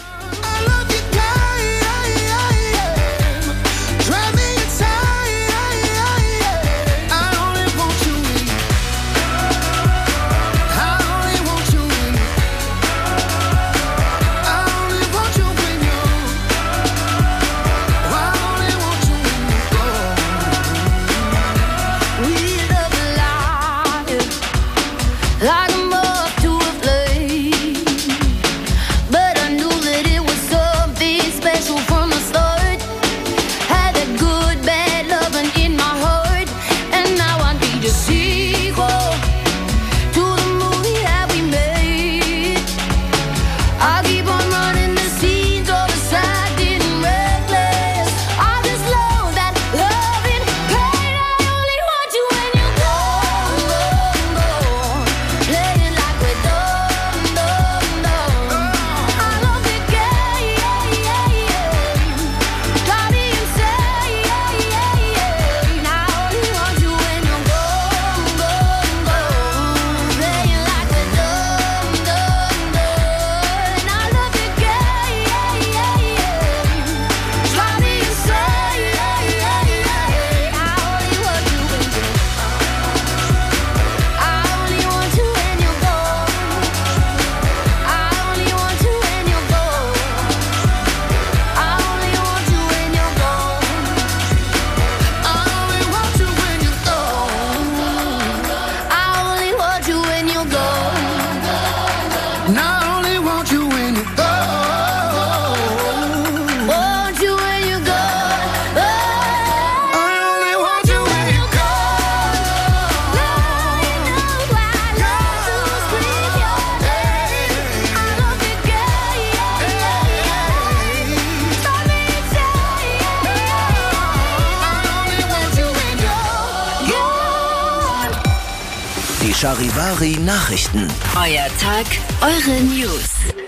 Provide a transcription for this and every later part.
Charivari Nachrichten. Euer Tag, eure News.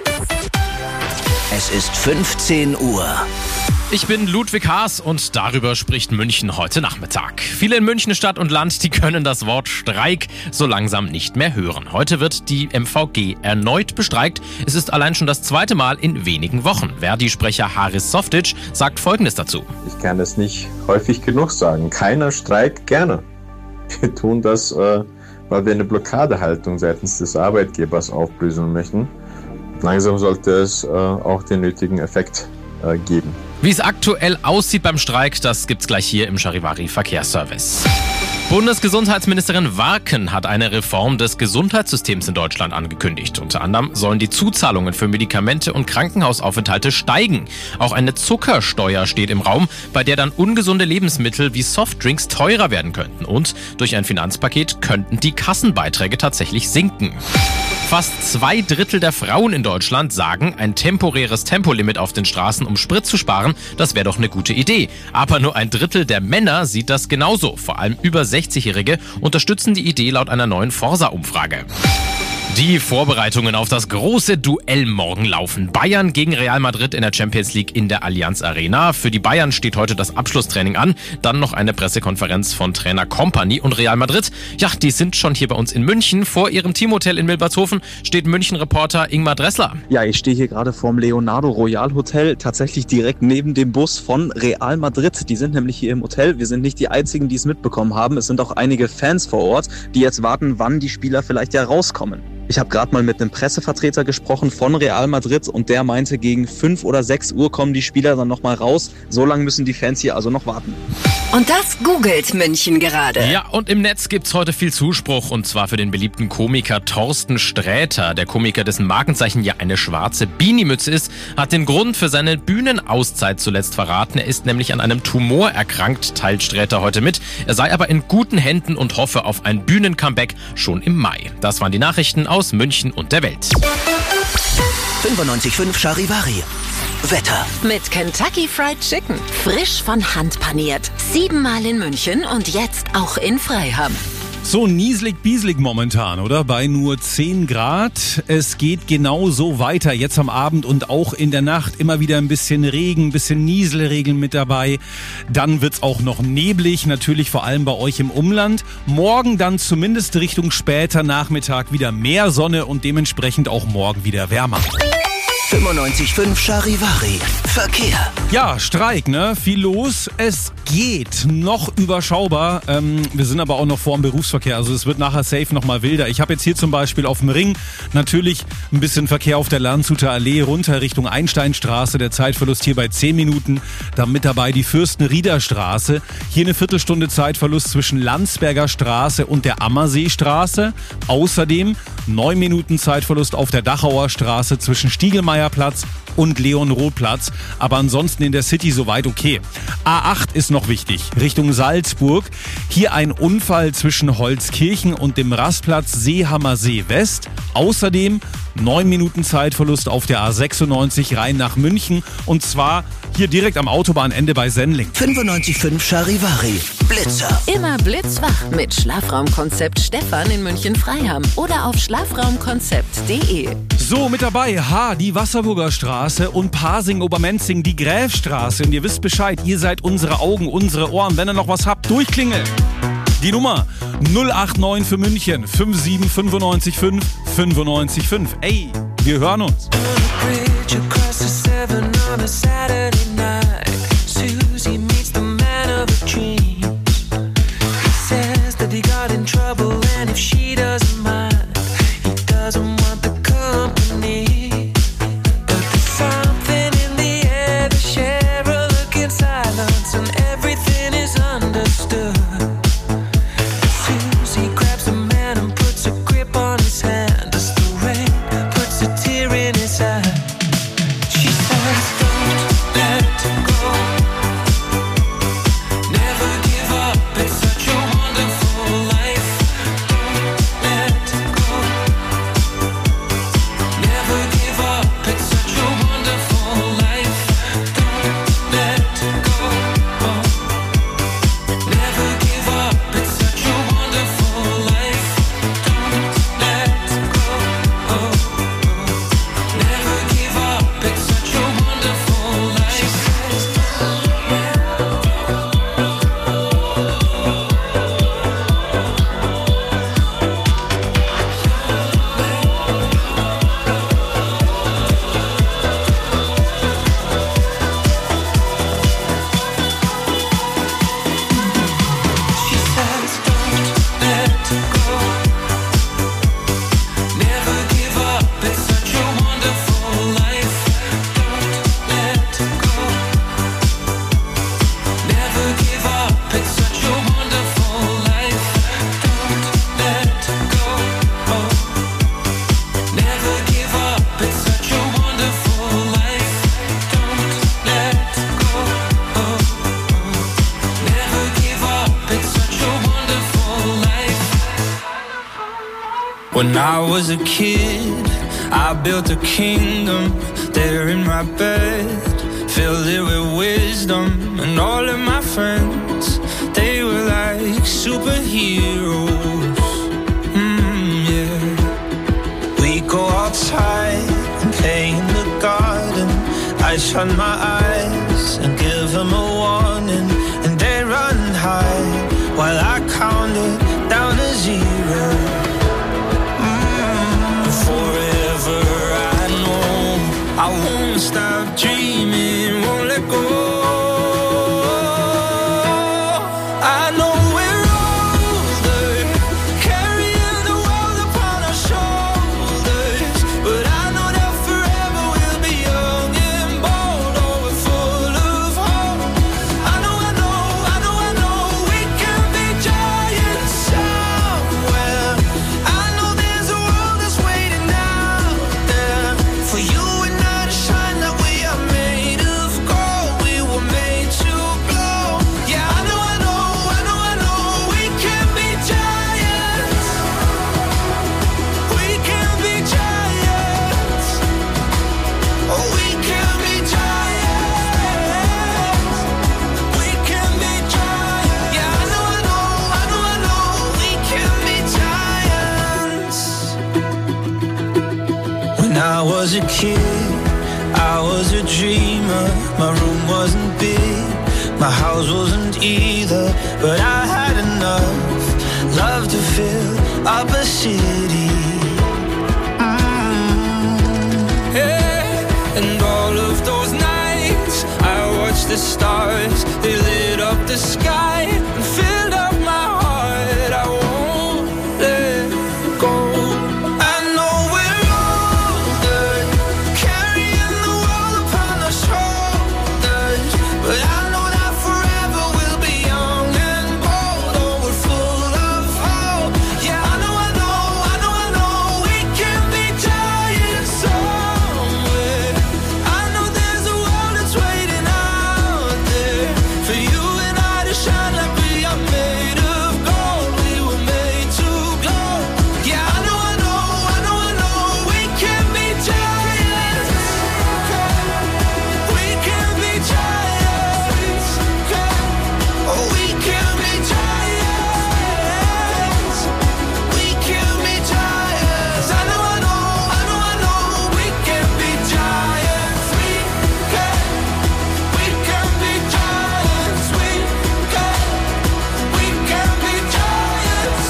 Es ist 15 Uhr. Ich bin Ludwig Haas und darüber spricht München heute Nachmittag. Viele in München Stadt und Land, die können das Wort Streik so langsam nicht mehr hören. Heute wird die MVG erneut bestreikt. Es ist allein schon das zweite Mal in wenigen Wochen. Verdi-Sprecher Haris Softic sagt Folgendes dazu. Ich kann das nicht häufig genug sagen. Keiner streikt gerne. Wir tun das, weil wir eine Blockadehaltung seitens des Arbeitgebers auflösen möchten. Langsam sollte es auch den nötigen Effekt geben. Wie es aktuell aussieht beim Streik, das gibt's gleich hier im Charivari Verkehrsservice. Bundesgesundheitsministerin Warken hat eine Reform des Gesundheitssystems in Deutschland angekündigt. Unter anderem sollen die Zuzahlungen für Medikamente und Krankenhausaufenthalte steigen. Auch eine Zuckersteuer steht im Raum, bei der dann ungesunde Lebensmittel wie Softdrinks teurer werden könnten. Und durch ein Finanzpaket könnten die Kassenbeiträge tatsächlich sinken. Fast 2/3 der Frauen in Deutschland sagen, ein temporäres Tempolimit auf den Straßen, um Sprit zu sparen, das wäre doch eine gute Idee. Aber nur 1/3 der Männer sieht das genauso. Vor allem über 60-Jährige unterstützen die Idee laut einer neuen Forsa-Umfrage. Die Vorbereitungen auf das große Duell morgen laufen. Bayern gegen Real Madrid in der Champions League in der Allianz Arena. Für die Bayern steht heute das Abschlusstraining an. Dann noch eine Pressekonferenz von Trainer Kompany und Real Madrid. Ja, die sind schon hier bei uns in München. Vor ihrem Teamhotel in Milbertshofen steht München-Reporter Ingmar Dressler. Ja, ich stehe hier gerade vorm Leonardo Royal Hotel, tatsächlich direkt neben dem Bus von Real Madrid. Die sind nämlich hier im Hotel. Wir sind nicht die Einzigen, die es mitbekommen haben. Es sind auch einige Fans vor Ort, die jetzt warten, wann die Spieler vielleicht ja rauskommen. Ich habe gerade mal mit einem Pressevertreter gesprochen von Real Madrid und der meinte, gegen 5 oder 6 Uhr kommen die Spieler dann nochmal raus. So lange müssen die Fans hier also noch warten. Und das googelt München gerade. Ja, und im Netz gibt's heute viel Zuspruch, und zwar für den beliebten Komiker Thorsten Sträter. Der Komiker, dessen Markenzeichen ja eine schwarze Beanie-Mütze ist, hat den Grund für seine Bühnenauszeit zuletzt verraten. Er ist nämlich an einem Tumor erkrankt, teilt Sträter heute mit. Er sei aber in guten Händen und hoffe auf ein Bühnencomeback schon im Mai. Das waren die Nachrichten aus München und der Welt. 95.5 Charivari. Wetter. Mit Kentucky Fried Chicken. Frisch von Hand paniert. 7-mal in München und jetzt auch in Freiham. So nieselig-bieselig momentan, oder? Bei nur 10 Grad. Es geht genau so weiter jetzt am Abend und auch in der Nacht. Immer wieder ein bisschen Regen, ein bisschen Nieselregen mit dabei. Dann wird's auch noch neblig, natürlich vor allem bei euch im Umland. Morgen dann zumindest Richtung später Nachmittag wieder mehr Sonne und dementsprechend auch morgen wieder wärmer. 95.5 Charivari. Verkehr. Ja, Streik, ne? Viel los. Es geht noch überschaubar. Wir sind aber auch noch vor dem Berufsverkehr. Also es wird nachher safe nochmal wilder. Ich habe jetzt hier zum Beispiel auf dem Ring natürlich ein bisschen Verkehr auf der Landshuter Allee runter Richtung Einsteinstraße. Der Zeitverlust hier bei 10 Minuten. Dann mit dabei die Fürstenrieder-Straße. Hier eine Viertelstunde Zeitverlust zwischen Landsberger Straße und der Ammerseestraße. Außerdem 9 Minuten Zeitverlust auf der Dachauer Straße zwischen Stiegelmeierplatz und Leon-Roth-Platz. Aber ansonsten in der City soweit okay. A8 ist noch wichtig, Richtung Salzburg. Hier ein Unfall zwischen Holzkirchen und dem Rastplatz Seehammersee West. Außerdem 9 Minuten Zeitverlust auf der A96 rein nach München. Und zwar hier direkt am Autobahnende bei Sendling. 95.5 Charivari. Blitzer. Immer blitzwach mit Schlafraumkonzept Stefan in München-Freiham oder auf schlafraumkonzept.de. So, mit dabei die Wasserburger Straße und Pasing-Obermenzing, die Gräfstraße. Und ihr wisst Bescheid, ihr seid unsere Augen, unsere Ohren. Wenn ihr noch was habt, durchklingeln. Die Nummer 089 für München 57 95 5 95 5. Ey, wir hören uns. When I was a kid, I built a kingdom there in my bed, filled it with wisdom, and all of my friends, they were like superheroes. Yeah. We go outside and play in the garden. I shut my eyes and give them a warning, and they run high while I counted down to zero. Forever I know I won't stop dreaming, won't let go. I know we're older, carrying the world upon our shoulders, but I know that forever we'll be young and bold, oh, we're full of hope. I know we can be giants somewhere. I know there's a world that's waiting out there for you and I to shine, that we are made of gold, we were made to glow. Yeah, I know we can be giants. We can be giants. Oh, we can be giants. We can be giants. Yeah, I know we can be giants. When I was a kid, I was a dreamer. My room wasn't big, my house wasn't either, but I had enough love to fill up a city. Yeah. the stars, they lit up the sky and filled up my heart. I won't let go. I know we're older, carrying the world upon our shoulders, but I know that forever we'll be young and bold. Oh, we're full of hope. Yeah, I know we can be giants somewhere. I know there's a world that's waiting out there for you and I to shine like we are made of gold. We were made to glow. Yeah, I know we can be giants. We can be giants. Oh, we can be giants. We can be giants. I know we can be giants. We can be giants. We can be giants.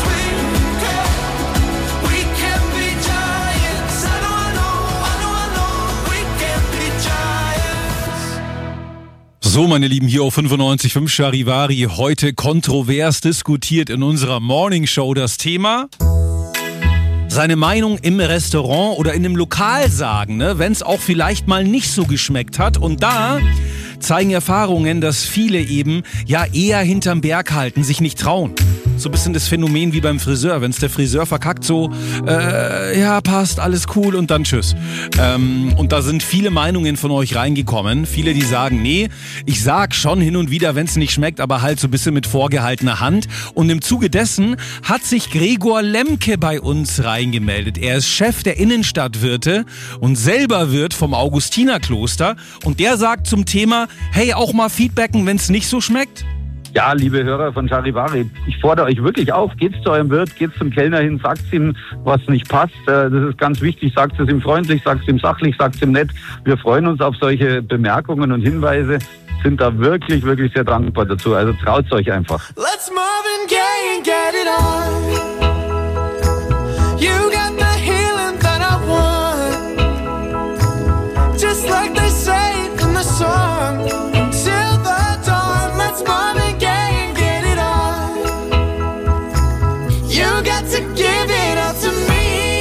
We can be giants. I know we can be giants. So, meine Lieben, hier auf 95.5 Charivari, heute kontrovers diskutiert in unserer Morning Show das Thema seine Meinung im Restaurant oder in einem Lokal sagen, ne, wenn es auch vielleicht mal nicht so geschmeckt hat. Und da zeigen Erfahrungen, dass viele eben ja eher hinterm Berg halten, sich nicht trauen. So ein bisschen das Phänomen wie beim Friseur. Wenn es der Friseur verkackt, so, ja, passt, alles cool und dann tschüss. Und da sind viele Meinungen von euch reingekommen. Viele, die sagen, nee, ich sag schon hin und wieder, wenn es nicht schmeckt, aber halt so ein bisschen mit vorgehaltener Hand. Und im Zuge dessen hat sich Gregor Lemke bei uns reingemeldet. Er ist Chef der Innenstadtwirte und selber Wirt vom Augustinerkloster. Und der sagt zum Thema, hey, auch mal feedbacken, wenn es nicht so schmeckt? Ja, liebe Hörer von Charivari, ich fordere euch wirklich auf, geht's zu eurem Wirt, geht's zum Kellner hin, sagt's ihm, was nicht passt. Das ist ganz wichtig, sagt es ihm freundlich, sagt es ihm sachlich, sagt es ihm nett. Wir freuen uns auf solche Bemerkungen und Hinweise, sind da wirklich, wirklich sehr dankbar dazu. Also traut's euch einfach. Let's Marvin Gaye and get it on. You got the healing that I want. Just like they say in the song. Until the dawn, let's Marvin Gaye and get it on. You got to give it up to me.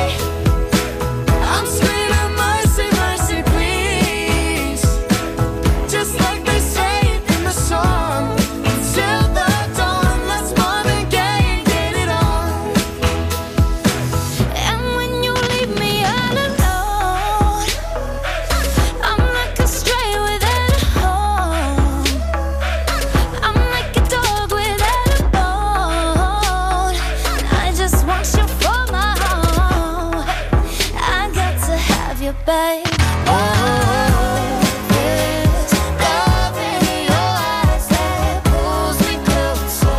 I'm screaming mercy, mercy, please. Just like they say in the song. Until the dawn, let's Marvin Gaye and get it on. And when you leave me all alone, I'm like a stray without a home. I'm like a dog without a bone. I just want you for my home. I got to have you, babe. This love in your eyes that pulls me closer.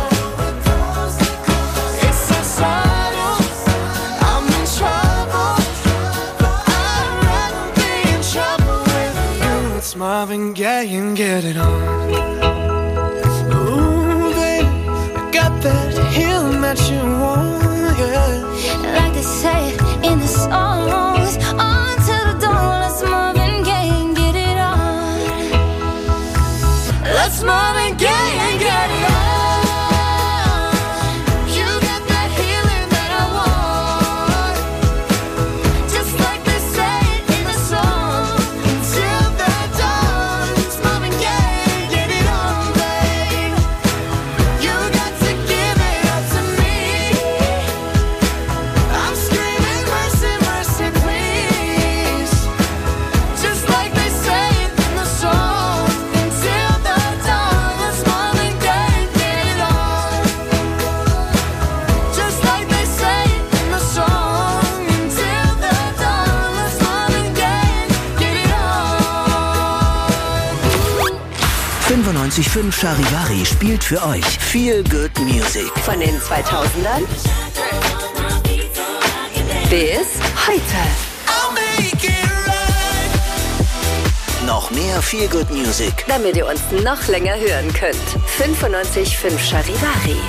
It's so subtle, I'm in trouble, but I'd rather be in trouble with you. It's Marvin Gaye and get it on. Ooh, babe, I got that healing that you want, yeah. Like they say in the songs, on to the dawn, let's Marvin Gaye and get it on. Let's Marvin Gaye and get it on. You got that healing that I want. Just like they say in the song. Till the dawn, it's Marvin Gaye and get it on, babe. You got to give it up to me. I'm screaming mercy, mercy, please. Just like they say in the song. Until the dawn, let's Marvin Gaye and get it on. Just like they say in the song. Until the dawn, let's Marvin Gaye and get it on. 95.5 Charivari spielt für euch Feel Good Music. Von den 2000ern bis heute. I'll make it right. Noch mehr Feel Good Music Damit ihr uns noch länger hören könnt. 95.5 Charivari.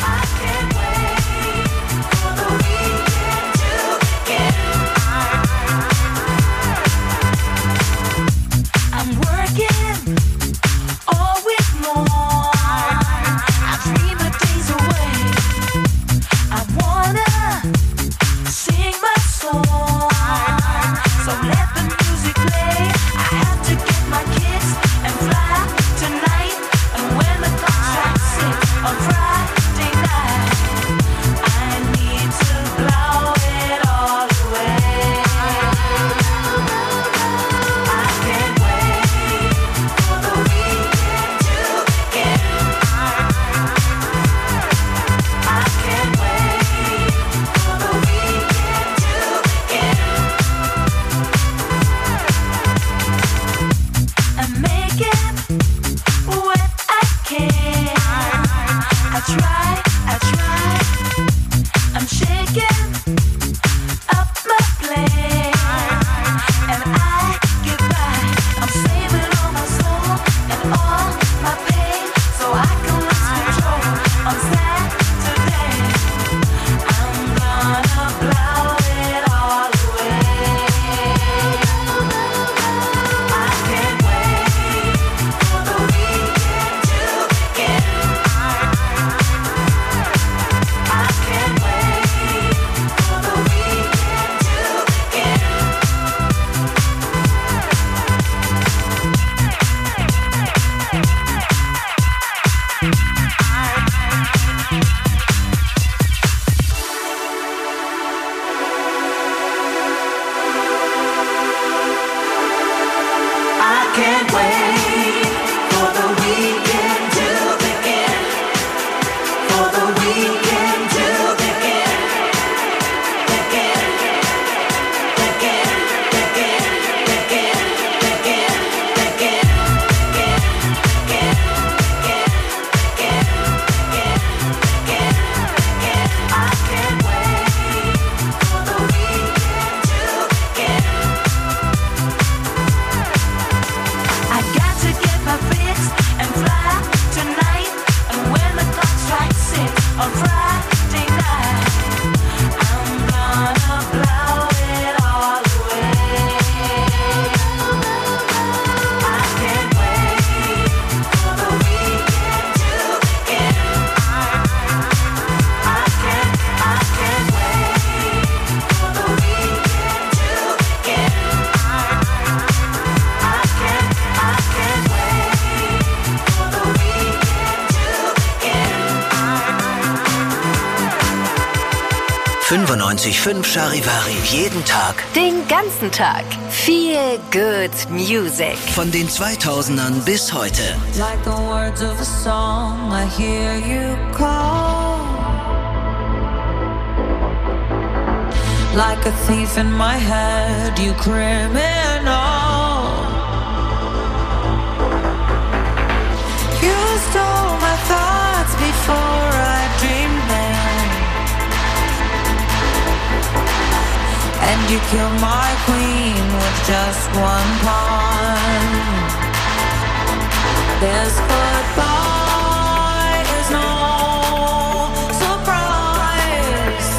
I'm working all can't wait for the weekend to begin. For the weekend to begin. Begin. Begin. Begin. Begin. Begin. Begin. I can't wait for the weekend to begin. I got to get my fix and fly tonight. And when the clock strikes 6 on Friday night, I'm gonna blow it all away. I can't wait for the weekend to begin. I can't wait for the weekend to begin. I can't wait for the weekend to begin. 95.5 Charivari. Jeden Tag. Den ganzen Tag. Feel good music. Von den 2000ern bis heute. Like the words of a song, I hear you call. Like a thief in my head, you criminal. You stole my thoughts before I dreamed them. And you killed my queen with just one pawn. This goodbye is no surprise.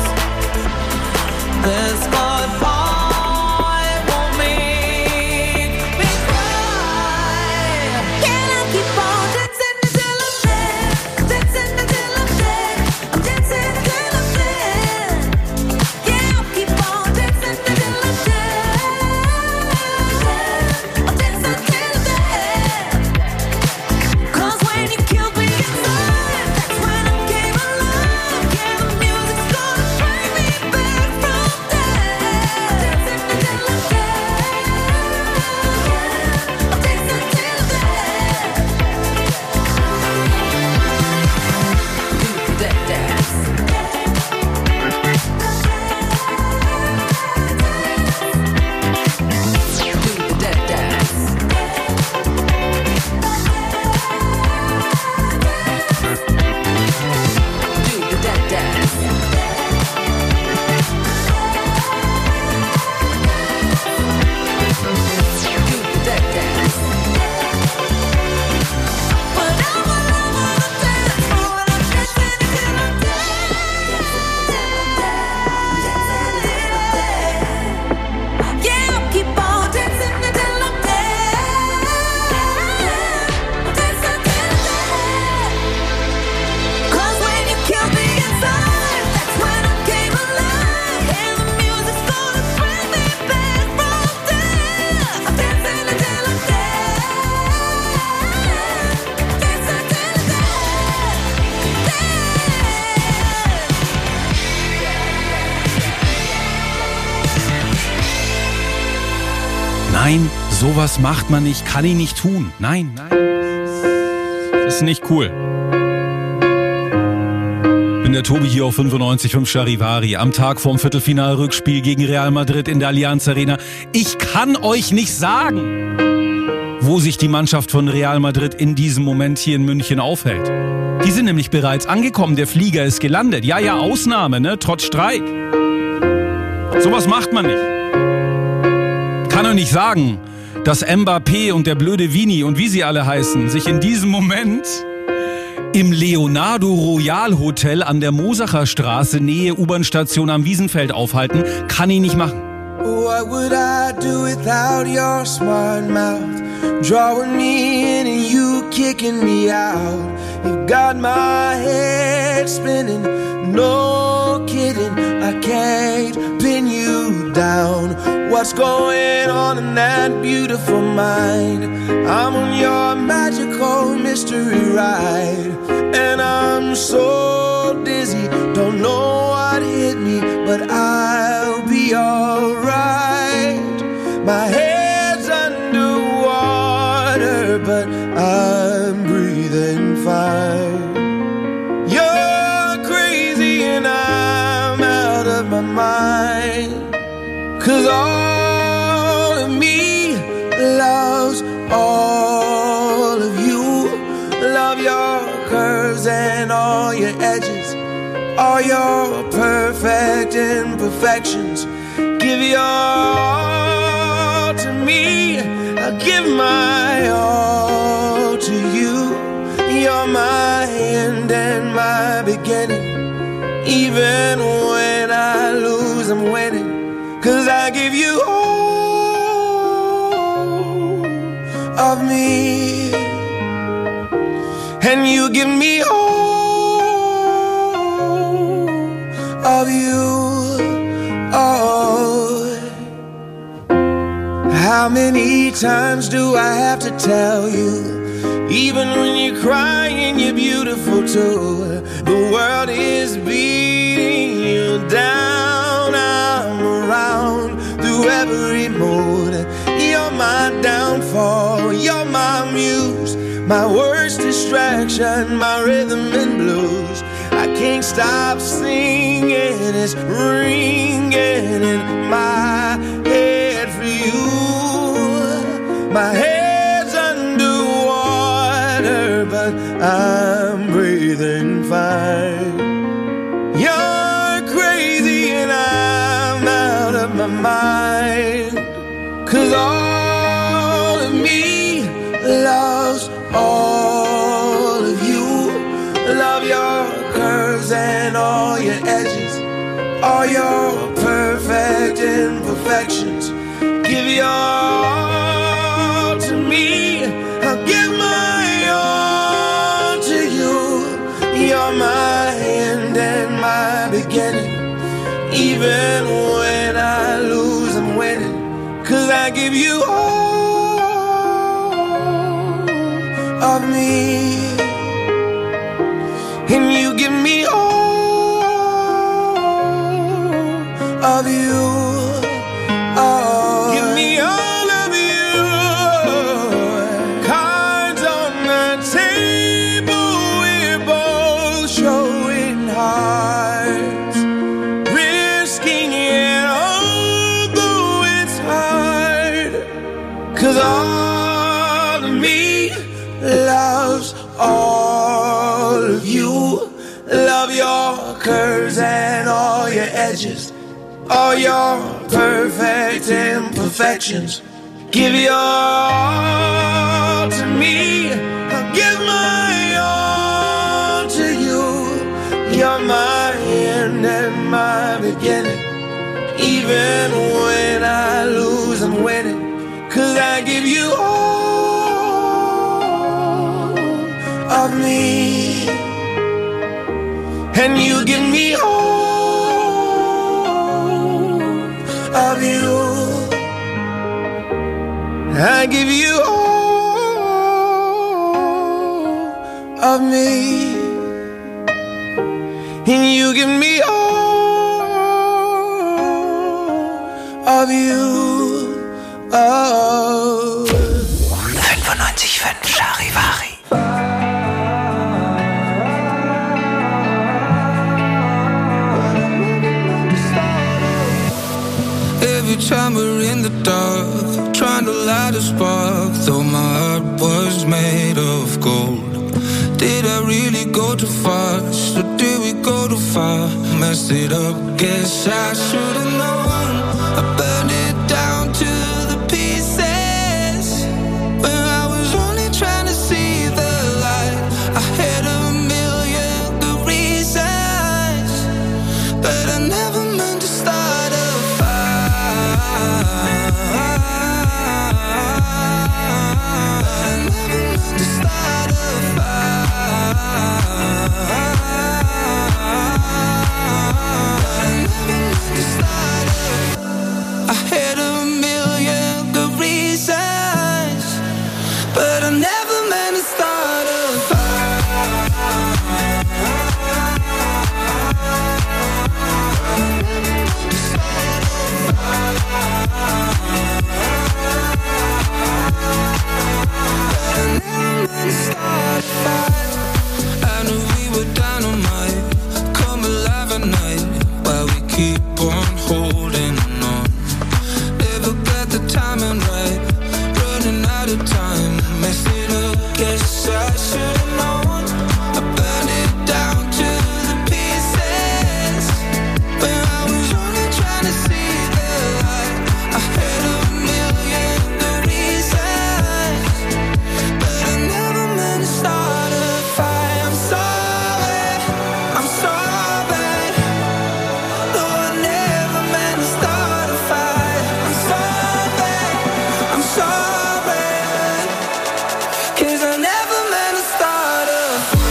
This goodbye won't make me cry. Can I keep on dancing until I'm dead? Dancing until I'm dead. I'm dancing until I'm dead. Yeah, I'll keep on dancing until I'm dead. I'm dancing until I'm dead. 'Cause when you killed me inside, that's when I came alive. Yeah, the music's gonna bring me back from death. Dancing until I'm dead. I'm dancing until I'm dead. Do that dance. Do that dance. Do that dance. Do that dance. But I'm gonna dance for it. I'm dancing until I'm dead. Yeah, I'll keep on dancing until I'm dead. Dancing until I'm dead. 'Cause when you killed me inside, that's when I came alive. And the music's gonna bring me back from death. I'm dancing until I'm dead. Dancing until I'm dead. Nein, sowas macht man nicht, kann ich nicht tun. Nein, nein. Das ist nicht cool. Bin der Tobi hier auf 95.5 Charivari am Tag vorm Viertelfinal-Rückspiel gegen Real Madrid in der Allianz Arena. Ich kann euch nicht sagen, wo sich die Mannschaft von Real Madrid in diesem Moment hier in München aufhält. Die sind nämlich bereits angekommen, der Flieger ist gelandet. Ja, Ausnahme, ne? Trotz Streik. Sowas macht man nicht. Kann doch nicht sagen, dass Mbappé und der blöde Vini und wie sie alle heißen, sich in diesem Moment im Leonardo Royal Hotel an der Mosacher Straße, Nähe U-Bahn-Station am Wiesenfeld aufhalten. Kann ich nicht machen. What would I do without your smart mouth? Drawing me in and you kicking me out. You've got my head spinning, no kidding. I can't pin you down. What's going on in that beautiful mind? I'm on your magical mystery ride. And I'm so dizzy, don't know what hit me, but I'll be alright. My head's underwater, but I'm breathing fine. You're crazy and I'm out of my mind. 'Cause all of me loves all of you. Love your curves and all your edges, all your perfect imperfections. Give your all to me, I'll give my all to you. You're my end and my beginning. Even when I lose, I'm winning. 'Cause I give you all of me, and you give me all of you. Oh, how many times do I have to tell you? Even when you're crying, you're beautiful too. The world is beating you down. I'm around through every mood. You're my downfall, you're my muse, my worst distraction, my rhythm and blues. I can't stop singing, it's ringing in my head for you. My head's underwater, but I'm breathing fine. You're crazy and I'm out of my mind. 'Cause all of me loves all of you. Love your curves and all your edges, all your perfect imperfections. Give your all to me, I'll give my all to you. You're my end and my beginning. Even when I lose, I'm winning. 'Cause I give you all of me, and you give me all of you. Oh, give me all of you. Cards on the table, we're both showing hearts, risking it although it's hard. 'Cause all of me loves all of you. Love your curves and all your edges, all your perfect imperfections. Give your all to me, I'll give my all to you. You're my end and my beginning. Even when I lose, I'm winning. 'Cause I give you all of me, and you give me all of you. I give you all of me, and you give me all of you. Oh. 95.5 Charivari. Every time we're in the dark, trying to light a spark, though my heart was made of gold. Did I really go too fast, or did we go too far? Messed it up, guess I should've known. I burned it down to the pieces, when I was only trying to see the light. I had a million good reasons, but I never meant to start a fire. I never meant to start a fire. I never meant to start a fire. I had a million good reasons, but I never meant to start a fire. I messed it up. Guess I should've known. I burned it down to the pieces. When I was only trying to see the light, I had a million good reasons, but I never meant to start a fight. I'm sorry, I'm sorry. No, I never meant to start a fight. I'm sorry, I'm sorry. 'Cause I never meant to start a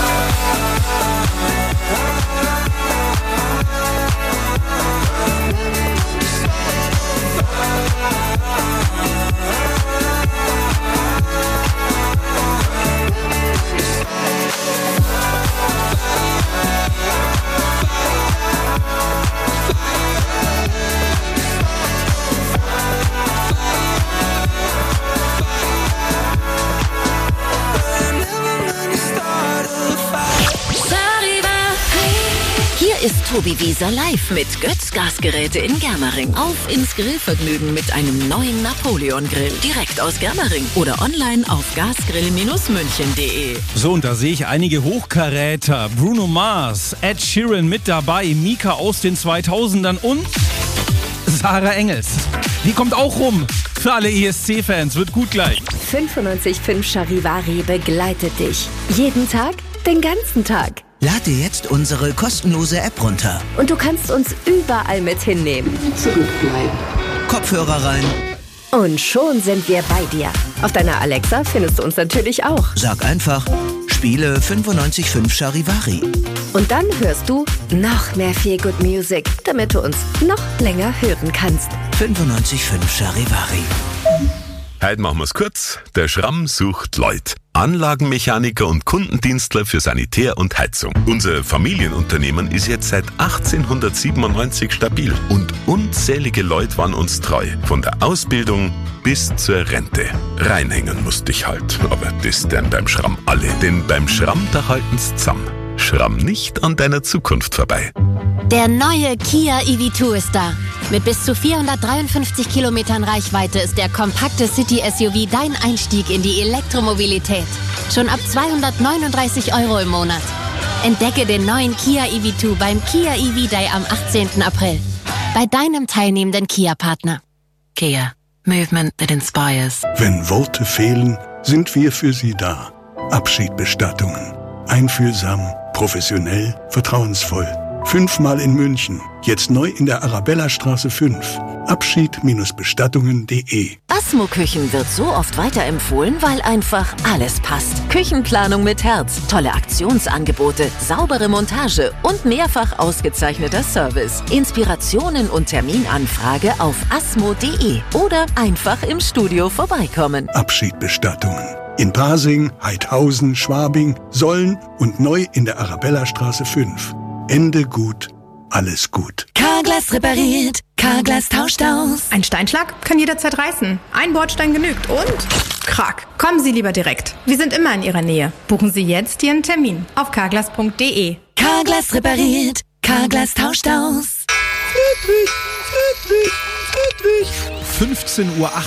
Hier ist Tobi Wieser live mit Götz Gasgeräte in Germering. Auf ins Grillvergnügen mit einem neuen Napoleon-Grill. Direkt aus Germering oder online auf gasgrill-münchen.de. So, und da sehe ich einige Hochkaräter. Bruno Mars, Ed Sheeran mit dabei, Mika aus den 2000ern und Sarah Engels. Die kommt auch rum. Für alle ESC-Fans, wird gut gleich. 95.5 Charivari begleitet dich. Jeden Tag, den ganzen Tag. Lade dir jetzt unsere kostenlose App runter. Und du kannst uns überall mit hinnehmen. Kopfhörer rein. Und schon sind wir bei dir. Auf deiner Alexa findest du uns natürlich auch. Sag einfach, spiele 95.5 Charivari. Und dann hörst du noch mehr Feel Good Music, damit du uns noch länger hören kannst. 95.5 Charivari. Heute machen wir's kurz. Der Schramm sucht Leute. Anlagenmechaniker und Kundendienstler für Sanitär und Heizung. Unser Familienunternehmen ist jetzt seit 1897 stabil und unzählige Leute waren uns treu. Von der Ausbildung bis zur Rente. Reinhängen musste ich halt, aber das dann beim Schramm alle. Denn beim Schramm, da halten's zusammen. Schramm nicht an deiner Zukunft vorbei. Der neue Kia EV2 ist da. Mit bis zu 453 Kilometern Reichweite ist der kompakte City-SUV dein Einstieg in die Elektromobilität. Schon ab 239 € im Monat. Entdecke den neuen Kia EV2 beim Kia EV Day am 18. April. Bei deinem teilnehmenden Kia-Partner. Kia. Movement that inspires. Wenn Worte fehlen, sind wir für Sie da. Abschiedbestattungen. Einfühlsam, professionell, vertrauensvoll. 5-mal in München. Jetzt neu in der Arabellastraße 5. Abschied-bestattungen.de. Asmo Küchen wird so oft weiterempfohlen, weil einfach alles passt. Küchenplanung mit Herz, tolle Aktionsangebote, saubere Montage und mehrfach ausgezeichneter Service. Inspirationen und Terminanfrage auf asmo.de oder einfach im Studio vorbeikommen. Abschiedbestattungen. In Pasing, Heidhausen, Schwabing, Solln und neu in der Arabellastraße 5. Ende gut, alles gut. Carglass repariert, Carglass tauscht aus. Ein Steinschlag kann jederzeit reißen. Ein Bordstein genügt und krack. Kommen Sie lieber direkt. Wir sind immer in Ihrer Nähe. Buchen Sie jetzt Ihren Termin auf carglass.de. Carglass repariert, Carglass tauscht aus. Friedrich. 15:28 Uhr.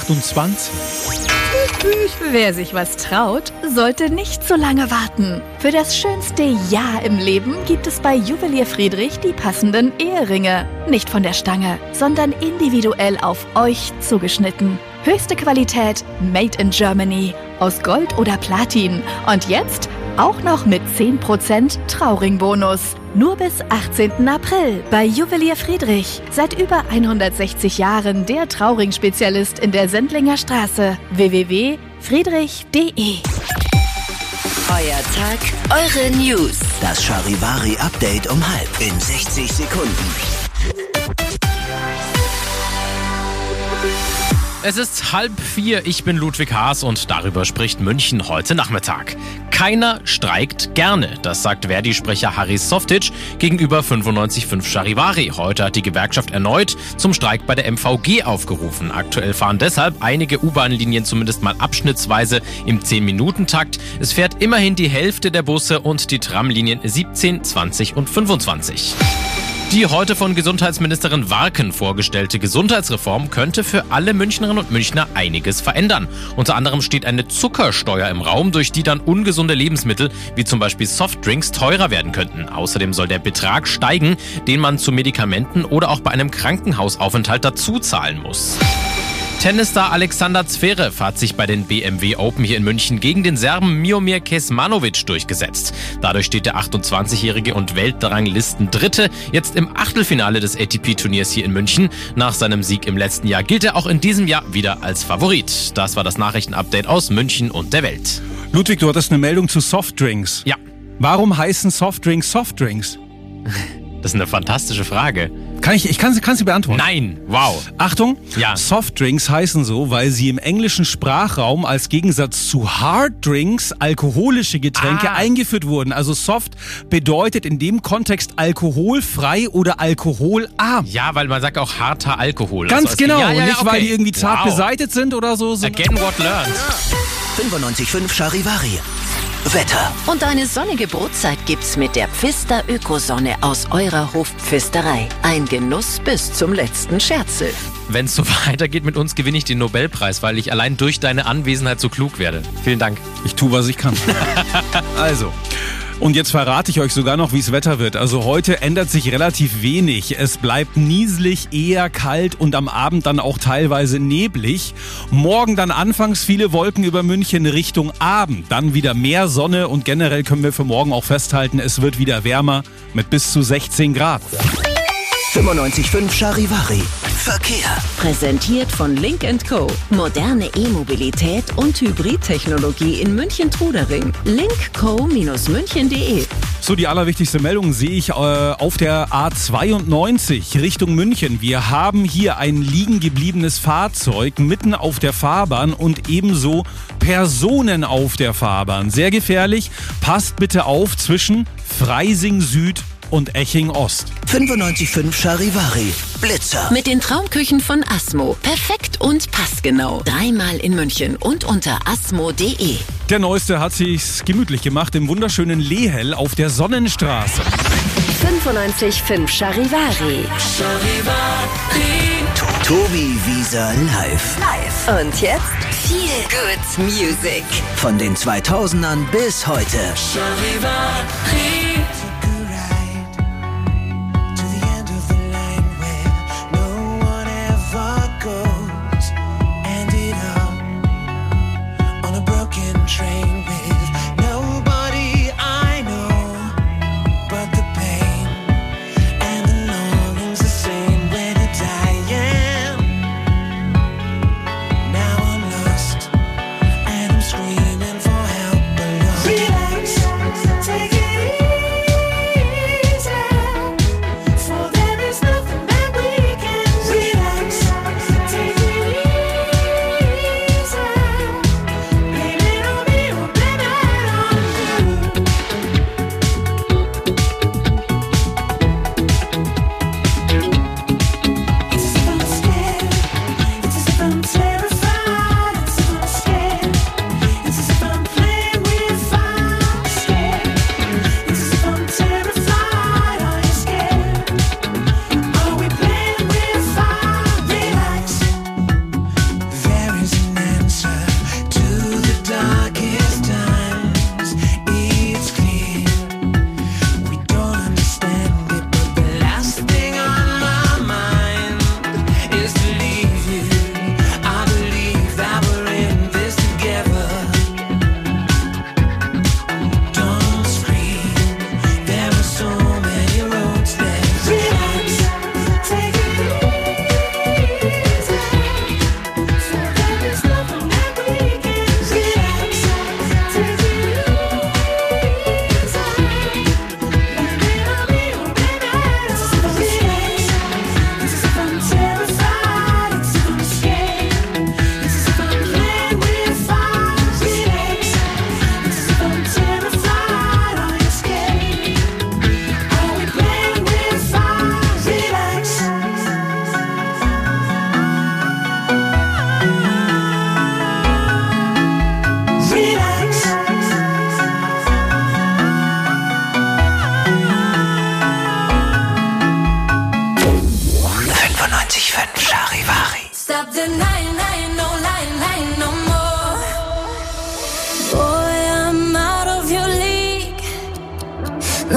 Wer sich was traut, sollte nicht so lange warten. Für das schönste Ja im Leben gibt es bei Juwelier Friedrich die passenden Eheringe. Nicht von der Stange, sondern individuell auf euch zugeschnitten. Höchste Qualität, made in Germany, aus Gold oder Platin. Und jetzt auch noch mit 10% Trauringbonus. Nur bis 18. April bei Juwelier Friedrich. Seit über 160 Jahren der Trauring-Spezialist in der Sendlinger Straße. www.friedrich.de. Euer Tag, eure News. Das Charivari-Update um 3:30 in 60 Sekunden. Es ist 3:30, ich bin Ludwig Haas und darüber spricht München heute Nachmittag. Keiner streikt gerne, das sagt Verdi-Sprecher Haris Softic gegenüber 95.5 Charivari. Heute hat die Gewerkschaft erneut zum Streik bei der MVG aufgerufen. Aktuell fahren deshalb einige U-Bahn-Linien zumindest mal abschnittsweise im 10-Minuten-Takt. Es fährt immerhin die Hälfte der Busse und die Tramlinien 17, 20 und 25. Die heute von Gesundheitsministerin Warken vorgestellte Gesundheitsreform könnte für alle Münchnerinnen und Münchner einiges verändern. Unter anderem steht eine Zuckersteuer im Raum, durch die dann ungesunde Lebensmittel wie zum Beispiel Softdrinks teurer werden könnten. Außerdem soll der Betrag steigen, den man zu Medikamenten oder auch bei einem Krankenhausaufenthalt dazu zahlen muss. Tennisstar Alexander Zverev hat sich bei den BMW Open hier in München gegen den Serben Miomir Kecmanovic durchgesetzt. Dadurch steht der 28-Jährige und Weltranglisten-Dritte jetzt im Achtelfinale des ATP-Turniers hier in München. Nach seinem Sieg im letzten Jahr gilt er auch in diesem Jahr wieder als Favorit. Das war das Nachrichtenupdate aus München und der Welt. Ludwig, du hattest eine Meldung zu Softdrinks. Ja. Warum heißen Softdrinks Softdrinks? Das ist eine fantastische Frage. Ich kann sie beantworten. Nein, wow. Achtung, ja. Softdrinks heißen so, weil sie im englischen Sprachraum als Gegensatz zu Harddrinks alkoholische Getränke eingeführt wurden. Also Soft bedeutet in dem Kontext alkoholfrei oder alkoholarm. Ja, weil man sagt auch harter Alkohol. Ganz also genau, ja, nicht weil die irgendwie zart beseitet sind oder so. Again what learned. 95.5 Charivari. Wetter. Und eine sonnige Brotzeit gibt's mit der Pfister Ökosonne aus eurer Hofpfisterei. Ein Genuss bis zum letzten Scherzel. Wenn es so weitergeht mit uns, gewinne ich den Nobelpreis, weil ich allein durch deine Anwesenheit so klug werde. Vielen Dank. Ich tue, was ich kann. Also. Und jetzt verrate ich euch sogar noch, wie es Wetter wird. Also heute ändert sich relativ wenig. Es bleibt nieselig, eher kalt und am Abend dann auch teilweise neblig. Morgen dann anfangs viele Wolken über München Richtung Abend. Dann wieder mehr Sonne und generell können wir für morgen auch festhalten, es wird wieder wärmer mit bis zu 16 Grad. 95.5 Charivari. Verkehr. Präsentiert von Link & Co. Moderne E-Mobilität und Hybridtechnologie in München-Trudering. linkco-münchen.de. So, die allerwichtigste Meldung sehe ich auf der A92 Richtung München. Wir haben hier ein liegen gebliebenes Fahrzeug mitten auf der Fahrbahn und ebenso Personen auf der Fahrbahn. Sehr gefährlich. Passt bitte auf zwischen Freising Süd und Eching Ost. 95.5 Charivari. Blitzer. Mit den Traumküchen von Asmo. Perfekt und passgenau. 3-mal in München und unter asmo.de. Der Neueste hat sich's gemütlich gemacht im wunderschönen Lehel auf der Sonnenstraße. 95.5 Charivari. Tobi Wieser live. Und jetzt viel Good Music. Von den 2000ern bis heute. Relax, take it easy.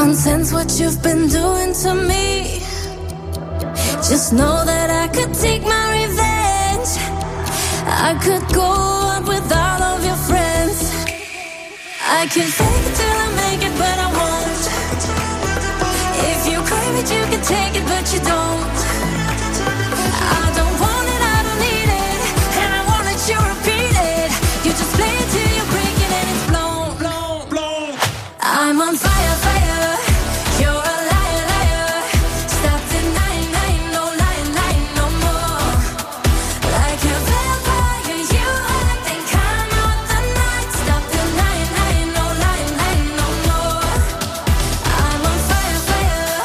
Nonsense what you've been doing to me. Just know that I could take my revenge. I could go up with all of your friends. I can fake it till I make it, but I won't. If you crave it, you can take it, but you don't. I don't want it, I don't need it, and I won't let you repeat it. You just play it till you break it and it's blown, blown, blown. I'm on fire, fire. You're a liar, liar. Stop denying, lying, no lying, lying no more. Like a vampire, you act, then come out the night. Stop denying, lying, no lying, lying no more. I'm on fire, fire.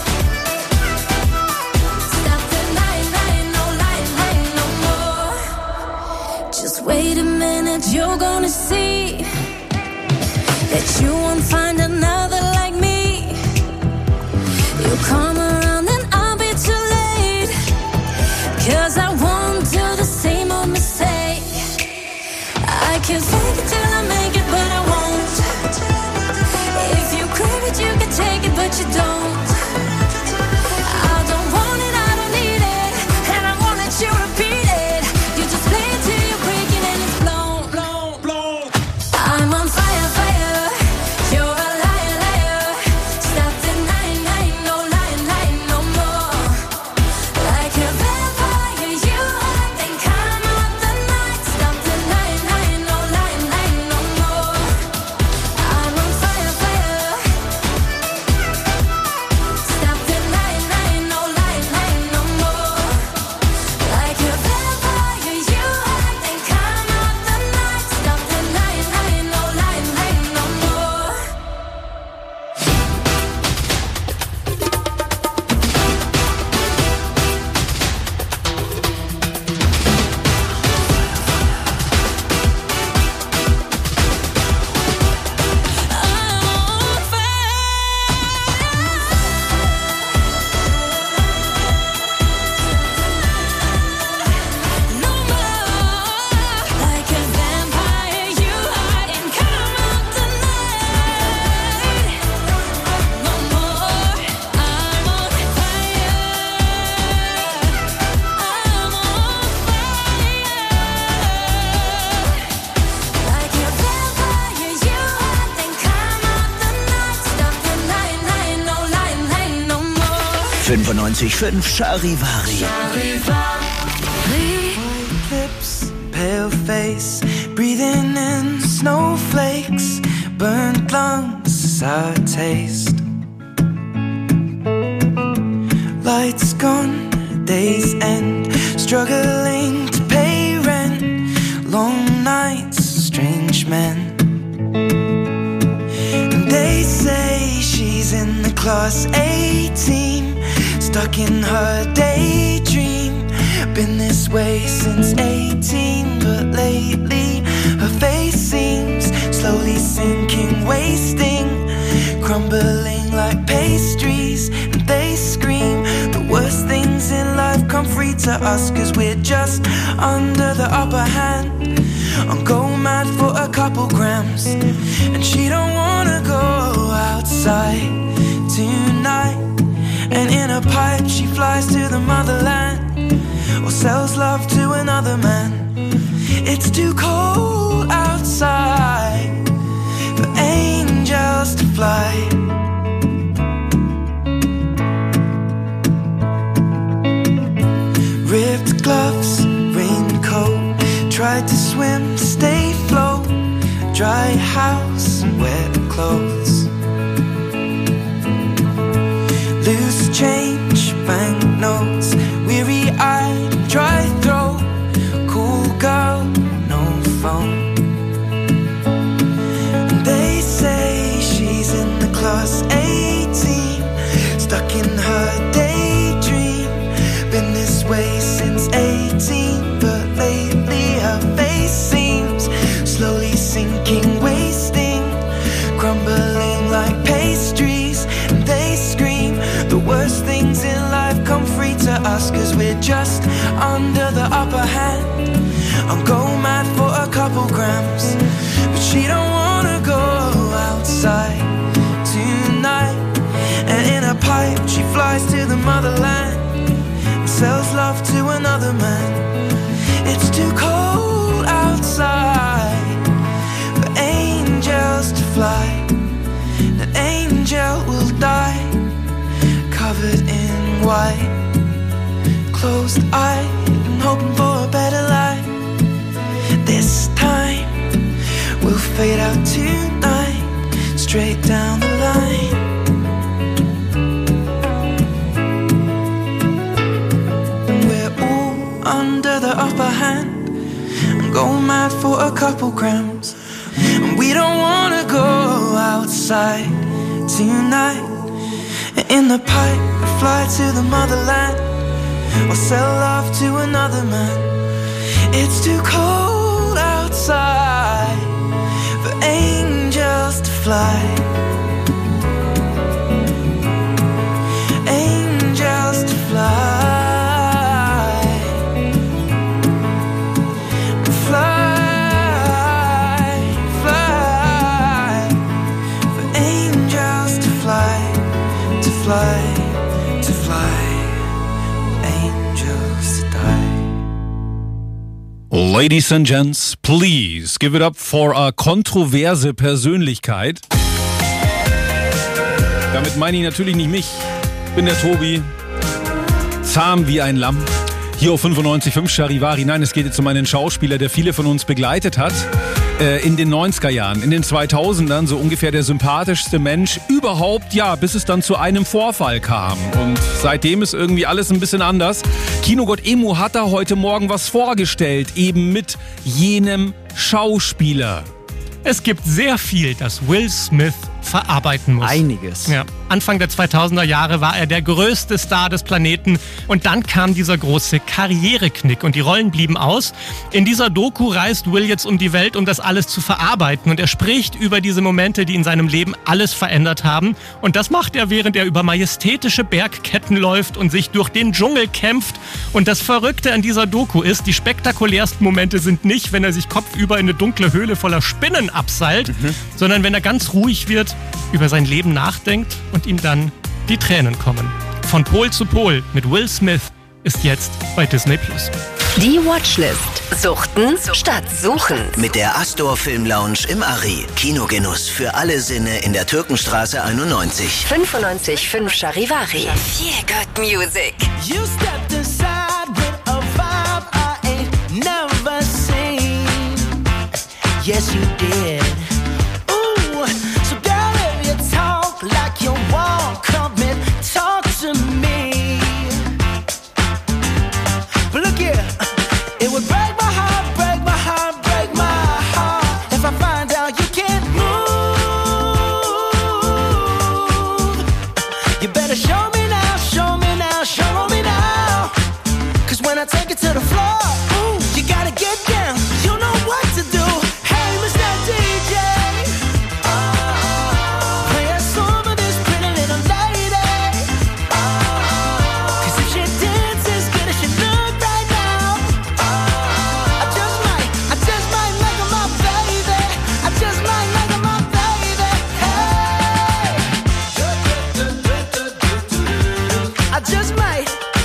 Stop denying, lying, no lying, lying no more. Just wait a minute, you're gonna see that you won't find another like me. You come around and I'll be too late, 'cause I won't do the same old mistake. I can fake it till I make it, but I won't. If you crave it, you can take it, but you don't. I don't want it, I don't need it, and I won't let you repeat it. You just play it till you break it and it's blown, blown, blown. I'm on fire, fire. You're a liar, liar. Stop denying, lying, no lying, lying no more. Like a vampire, you act, then come out the night. Stop denying, lying, no lying, lying no more. I'm on fire, fire. Stop denying, lying, no lying, lying no more. Like a vampire, you act, then come out the night. Stop denying, lying, no lying, lying no more. Like a vampire, you hide and come out the night. No more. I'm on fire. I'm on fire. Like a vampire, you hide and come out the night. Stop denying, lying, no lying, lying no more. 95.5 Charivari. White lips, pale face, breathing in snowflakes, burnt lungs, sour taste. Lights gone, days end, struggling to pay rent, long nights, strange men. And they say she's in the class A team, stuck in her daydream. Been this way since 18, but lately her face seems slowly sinking, wasting, crumbling like pastries. And they scream the worst things in life come free to us, 'cause we're just under the upper hand. I'm go mad for a couple grams, and she don't wanna go outside tonight. And in a pipe she flies to the motherland, or sells love to another man. It's too cold outside for angels to fly. Ripped gloves, raincoat, tried to swim, stay float. Dry house, wet clothes. Loose change, banknotes, weary-eyed, dry throat. Cool girl, no phone. And they say she's in the class 18, stuck in her daydream. Been this way since 18, but lately her face seems slowly sinking, wasting, crumbling like pastries. And they scream the worst things in life come free to us, 'cause we're just under the upper hand. I'm go mad for a couple grams, but she don't wanna go outside tonight. motherland and sells love to another man. It's too cold outside for angels to fly. An angel will die, covered in white, closed eyed and hoping for a better life. This time we'll fade out tonight, straight down the line. And we're all under the upper hand and go mad for a couple grams. And we don't wanna go outside tonight. In the pipe, we fly to the motherland or sell love to another man. It's too cold outside for angels to fly. Angels to fly. To fly, angels to die. Ladies and gents, please give it up for a kontroverse Persönlichkeit. Damit meine ich natürlich nicht mich. Ich bin der Tobi, zahm wie ein Lamm. Hier auf 95.5 Charivari. Nein, es geht jetzt um einen Schauspieler, der viele von uns begleitet hat. In den 90er Jahren, in den 2000ern so ungefähr der sympathischste Mensch überhaupt, ja, bis es dann zu einem Vorfall kam. Und seitdem ist irgendwie alles ein bisschen anders. Kinogott Emo hat da heute Morgen was vorgestellt, eben mit jenem Schauspieler. Es gibt sehr viel, das Will Smith verarbeiten muss. Einiges. Ja. Anfang der 2000er Jahre war er der größte Star des Planeten und dann kam dieser große Karriereknick und die Rollen blieben aus. In dieser Doku reist Will jetzt um die Welt, um das alles zu verarbeiten und er spricht über diese Momente, die in seinem Leben alles verändert haben und das macht er, während er über majestätische Bergketten läuft und sich durch den Dschungel kämpft und das Verrückte an dieser Doku ist, die spektakulärsten Momente sind nicht, wenn er sich kopfüber in eine dunkle Höhle voller Spinnen abseilt, sondern wenn er ganz ruhig wird, über sein Leben nachdenkt und ihm dann die Tränen kommen. Von Pol zu Pol mit Will Smith ist jetzt bei Disney+. Die Watchlist. Suchten statt Suchen. Mit der Astor Film Lounge im Ari. Kinogenuss für alle Sinne in der Türkenstraße 91. 95.5 Charivari. Feel good music. You stepped inside with a vibe I ain't never seen. Yes, you did. Ooh, so girl, if you talk like you walk, come and talk to me. But look here, it would break my heart, break my heart, break my heart if I find out you can't move. You better show me now, show me now, show me now. 'Cause when I take it to the floor, ooh, you gotta get down. You know what to do. Hey, Mr. DJ, play a song for this pretty little lady. 'Cause if she dances good as she look right now, I just might make her my baby. I just might make her my baby. Hey, I just might.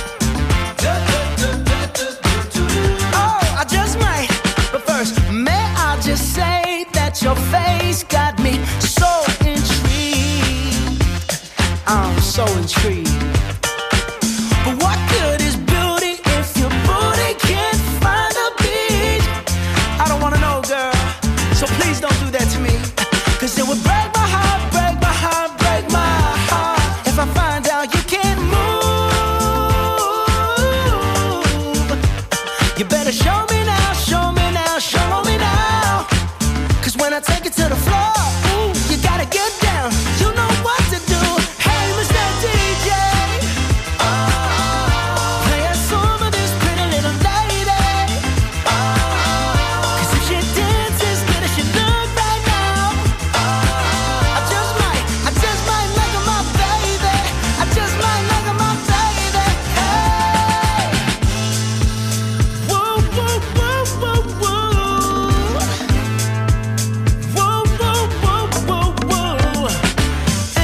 Oh, I just might. But first, may I just say that your face got me so intrigued. I'm so intrigued. But what good is beauty if your booty can't find a beat? I don't wanna know, girl. So please don't do that to me. 'Cause it would break my heart, break my heart, break my heart if I find out you can't move. You better show me now, show me now, show me now. 'Cause when I take it to the floor, ooh, you gotta get down. You know what to do. Hey, Mr. DJ, play a song for this pretty little lady. 'Cause if she dances good as she look right now, I just might make her my baby. I just might make her my baby. Hey, woo, woo, woo, woo, woo. Woo, woo, woo, woo, woo.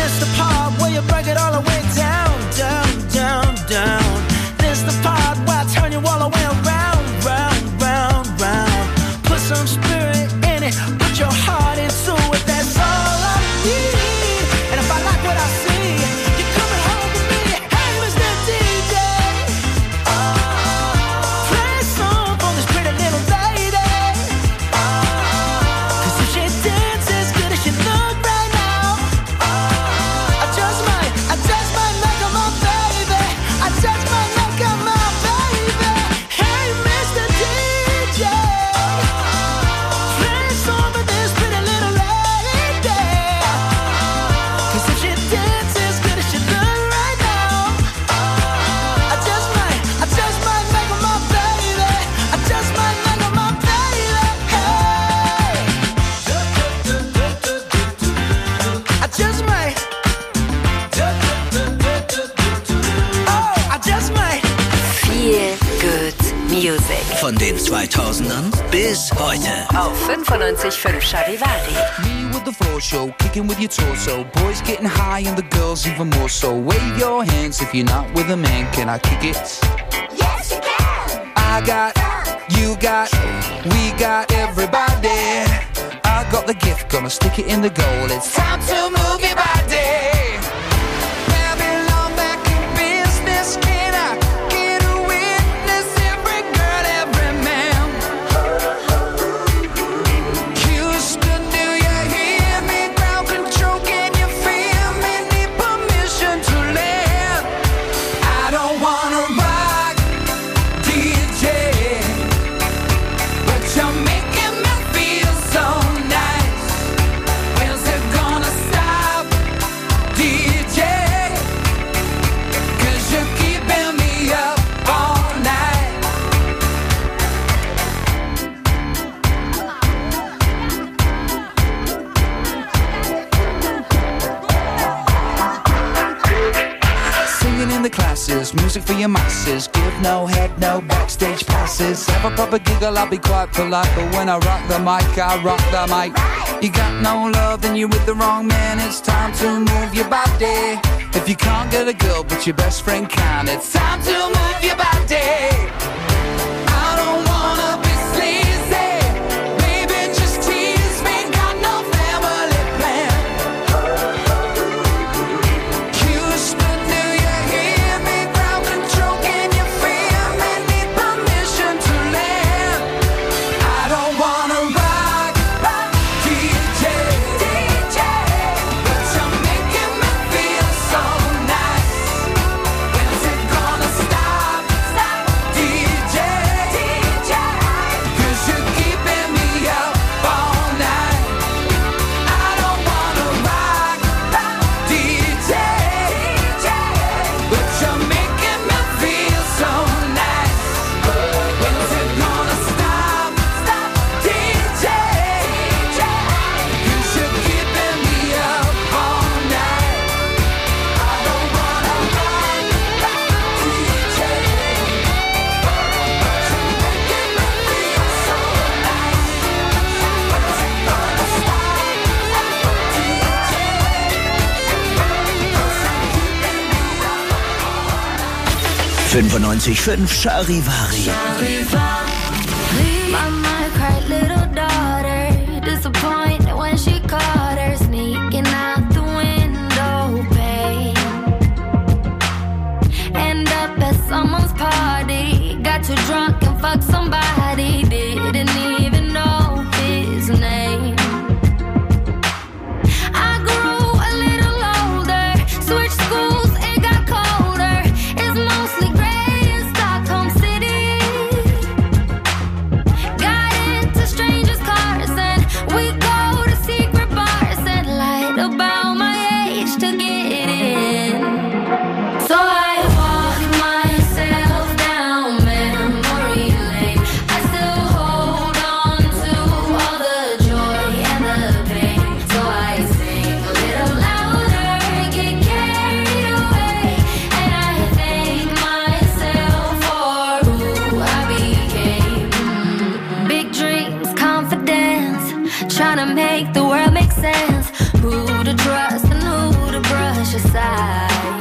Von den 2000ern bis heute. Auf 95.5 Charivari. Me with the floor show, kicking with your torso. Boys getting high and the girls even more so. Wave your hands if you're not with a man. Can I kick it? Yes, you can. I got, you got, we got everybody. I got the gift, gonna stick it in the goal. It's time to move your body. Babylon back in business. Can I get a witness? Every girl, every man. Houston, do you hear me? Ground control, can you feel me? Need permission to land. I don't wanna rock, DJ, but you're making me feel so nice. When's it gonna stop, DJ? 'Cause you're keeping me up all night. Singing in the classes, music for your masses. Give no head, no backstage passes. Have a proper giggle, I'll be quite polite. But when I rock the mic, I rock the mic. You got no love, then you're with the wrong man. It's time to move your body. If you can't get a girl, but your best friend can, it's time to move your body. I don't wanna be sleazy. Maybe just tease me. Got no family plan. Houston, do you hear me? Ground control, can you feel me? Need permission to land. I don't wanna rock, DJ, but you're making me feel so nice. When's it gonna stop, DJ? 'Cause you're keeping me up all night. I don't wanna rock, DJ, but you're making me feel so nice. When's it gonna stop, DJ? 'Cause you're keeping me up all night. I don't wanna rock, DJ, but you're making me feel so nice. When's it gonna stop, DJ? 95.5 Charivari. Mama cried, little daughter, disappointed when she caught her sneaking out the window pane. End up at someone's party, got too drunk and fucked somebody, didn't even know his name. I grew a little older, switched schools, it got colder. It's mostly gray in Stockholm City. Got into strangers' cars and we go to secret bars and lied about my age to get in. So I walk myself down memory lane. I still hold on to all the joy and the pain. So I sing a little louder, get carried away, and I thank myself for who I became. Big dreams, confidence, trying to make the world make sense. Who to trust and who to brush aside.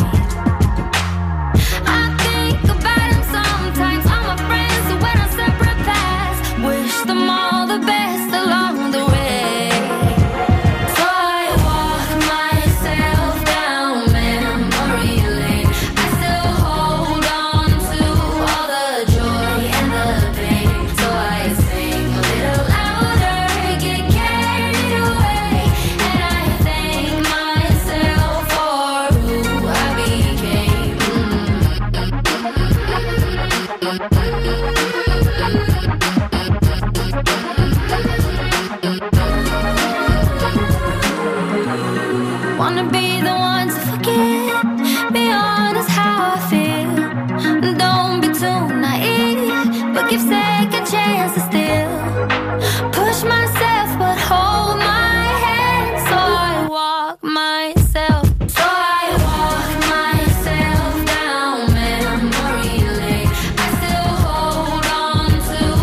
I think about him sometimes, all my friends who went on separate paths. Wish them all the best along the way. So I walk myself down memory lane. I still hold on to all the joy and the pain. So I sing a little louder, get carried away, and I thank myself for who I became. Wanna be the one to forget, be honest how I feel. Don't be too naive, but give second chance to still push myself, but hold my hand. So I walk myself, down memory lane. I still hold on to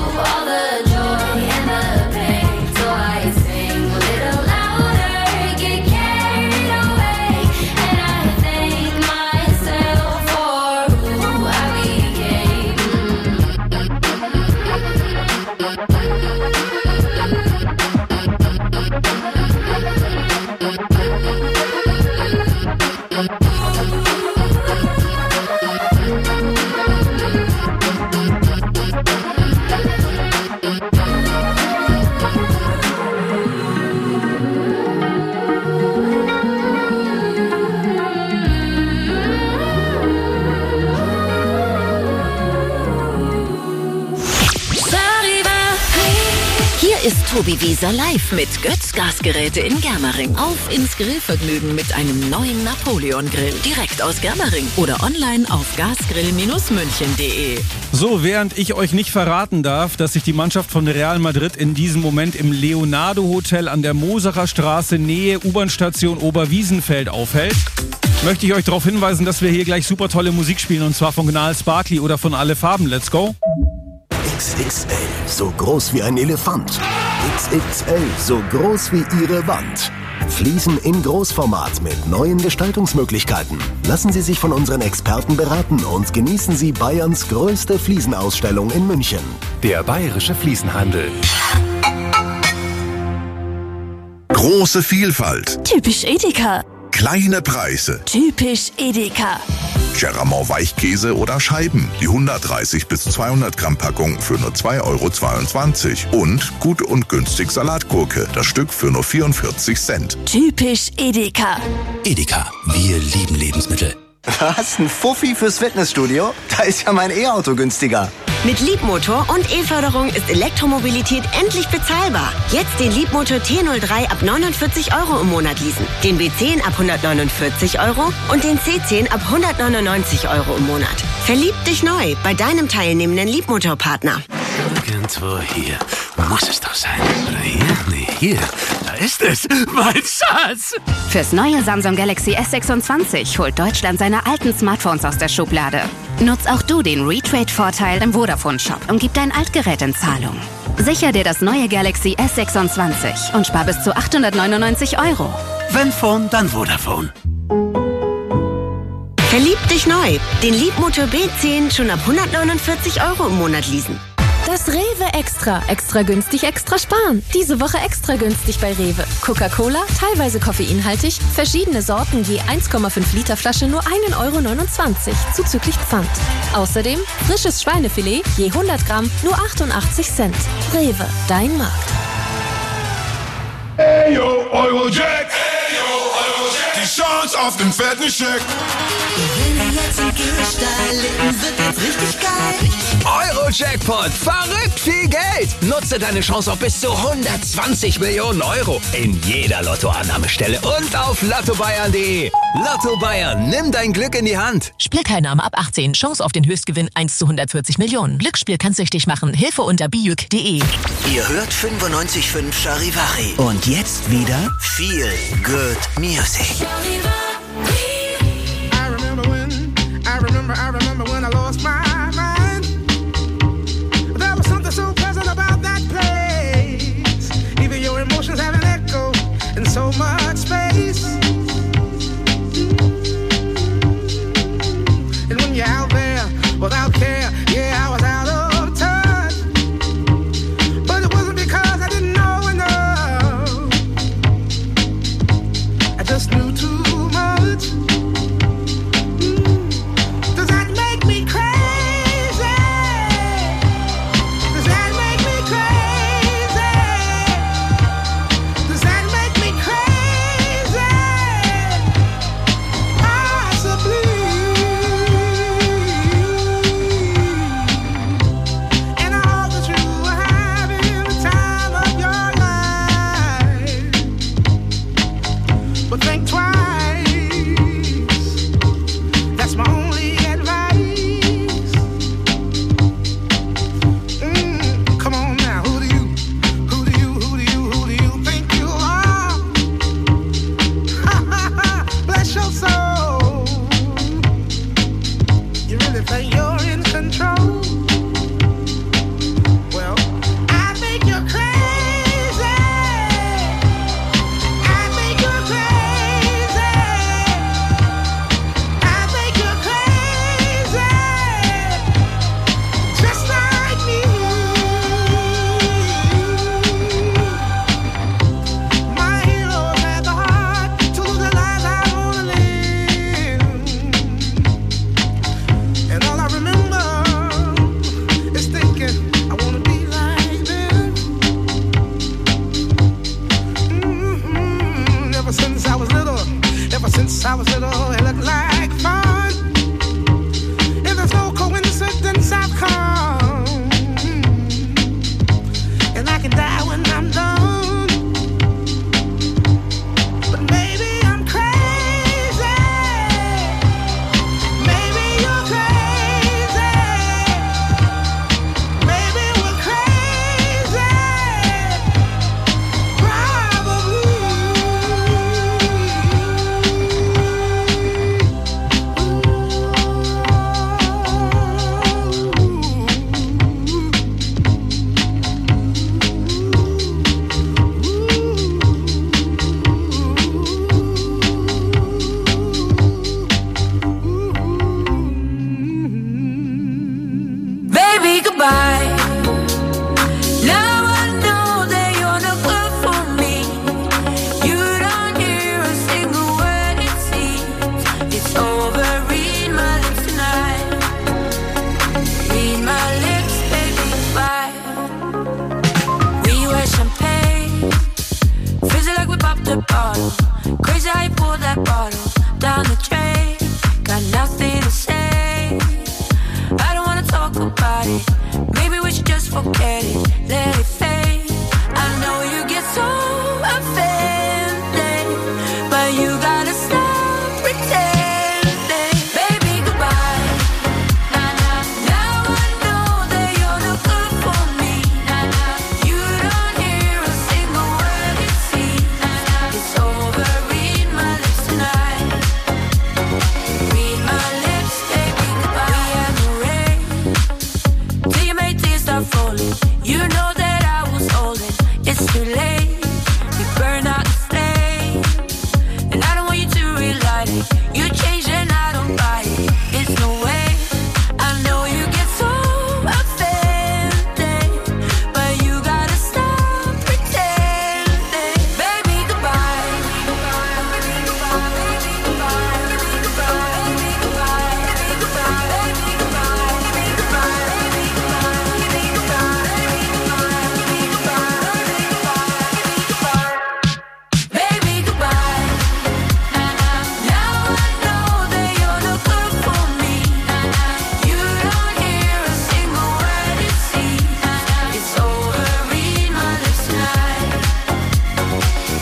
Tobi Wieser live mit Götz Gasgeräte in Germering. Auf ins Grillvergnügen mit einem neuen Napoleon-Grill. Direkt aus Germering oder online auf gasgrill-münchen.de. So, während ich euch nicht verraten darf, dass sich die Mannschaft von Real Madrid in diesem Moment im Leonardo Hotel an der Moserer Straße Nähe U-Bahn-Station Oberwiesenfeld aufhält, möchte ich euch darauf hinweisen, dass wir hier gleich super tolle Musik spielen, und zwar von Gnal Sparkly oder von Alle Farben. Let's go! XXL, so groß wie ein Elefant. XXL, so groß wie Ihre Wand. Fliesen in Großformat mit neuen Gestaltungsmöglichkeiten. Lassen Sie sich von unseren Experten beraten und genießen Sie Bayerns größte Fliesenausstellung in München. Der Bayerische Fliesenhandel. Große Vielfalt. Typisch Edeka. Kleine Preise. Typisch Edeka. Cheramont Weichkäse oder Scheiben. Die 130 bis 200 Gramm Packung für nur 2,22 €. Und gut und günstig Salatgurke. Das Stück für nur 44 Cent. Typisch Edeka. Edeka, wir lieben Lebensmittel. Was? Ein Fuffi fürs Fitnessstudio? Da ist ja mein E-Auto günstiger. Mit Leapmotor und E-Förderung ist Elektromobilität endlich bezahlbar. Jetzt den Leapmotor T03 ab 49 € im Monat leasen, den B10 ab 149 € und den C10 ab 199 € im Monat. Verlieb dich neu bei deinem teilnehmenden Leapmotor-Partner. Irgendwo hier muss es doch sein. Oder hier? Nee, hier. Da ist es. Mein Schatz. Fürs neue Samsung Galaxy S26 holt Deutschland seine alten Smartphones aus der Schublade. Nutz auch du den Retrade-Vorteil im Vodafone-Shop und gib dein Altgerät in Zahlung. Sicher dir das neue Galaxy S26 und spar bis zu 899 €. Wenn Phone, dann Vodafone. Verlieb dich neu. Den Leapmotor B10 schon ab 149 € im Monat leasen. Das Rewe Extra. Extra günstig, extra sparen. Diese Woche extra günstig bei Rewe. Coca-Cola, teilweise koffeinhaltig, verschiedene Sorten je 1,5 Liter Flasche nur 1,29 € zuzüglich Pfand. Außerdem frisches Schweinefilet je 100 Gramm nur 88 Cent. Rewe, dein Markt. Hey yo, Eurojack! Hey yo, Eurojack! Die Chance auf den fetten Scheck! Wenn wir jetzt im Gehsteig leben, wird jetzt richtig geil. Euro-Jackpot. Verrückt viel Geld. Nutze deine Chance auf bis zu 120 Millionen € in jeder Lottoannahmestelle und auf lottobayern.de. Lotto Bayern, nimm dein Glück in die Hand. Spielteilnahme ab 18. Chance auf den Höchstgewinn 1 zu 140 Millionen. Glücksspiel kann süchtig machen. Hilfe unter biuk.de. Ihr hört 95.5 Charivari. Und jetzt wieder Feel Good Music. I remember when I lost my mind. There was something so pleasant about that place. Even your emotions have an echo in so much space. And when you're out there without care, yeah, I was out of touch. But it wasn't because I didn't know enough. I just knew too much. Since I was little, it looked like